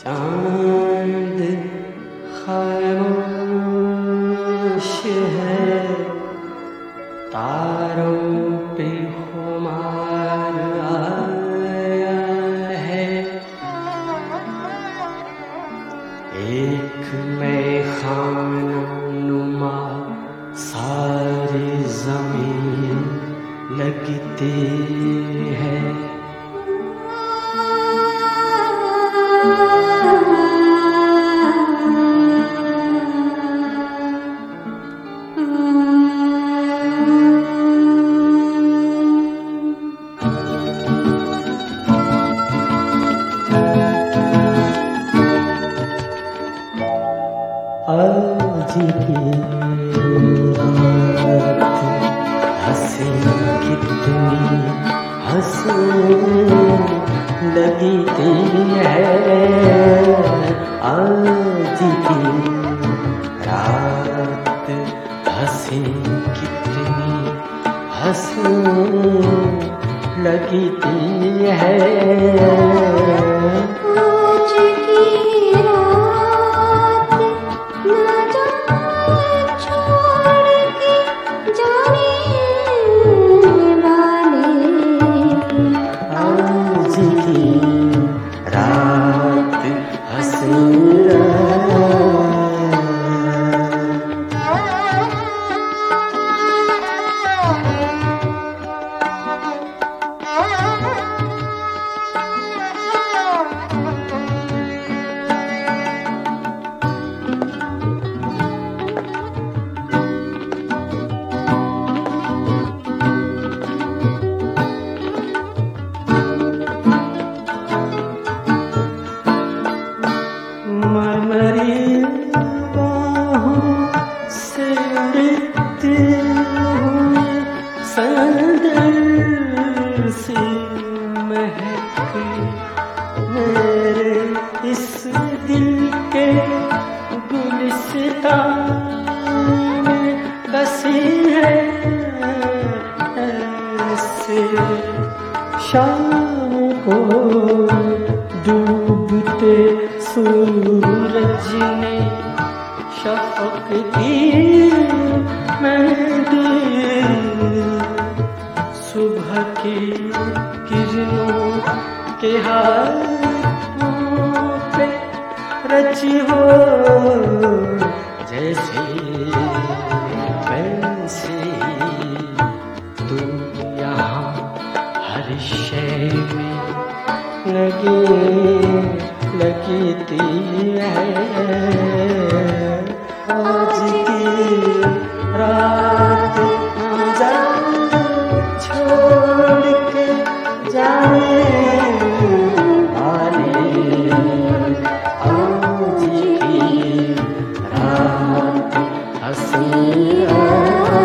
चांद खामोश है, तारों पे खुमार आया है। एक मैखाना नुमा सारी जमीन लगती है। आज की रात हंसी कितनी हंसी लगती है। आज की रात हंसी कितनी हंसी लगती है। मरमरी बाहों से उड़ते हुए संदर सी महक मेरे इस दिल के गुलिस्तान में बसी है। ऐसे शाम को डूबते सूरज ने शफ़क़ की मेहंदी सुबह की किरणों के हाथों पे रची हो। जैसे वैसे तू यहाँ हर शय में लगती है। आज की रात ना छोड़ के जाने वाली। आज की रात हंसी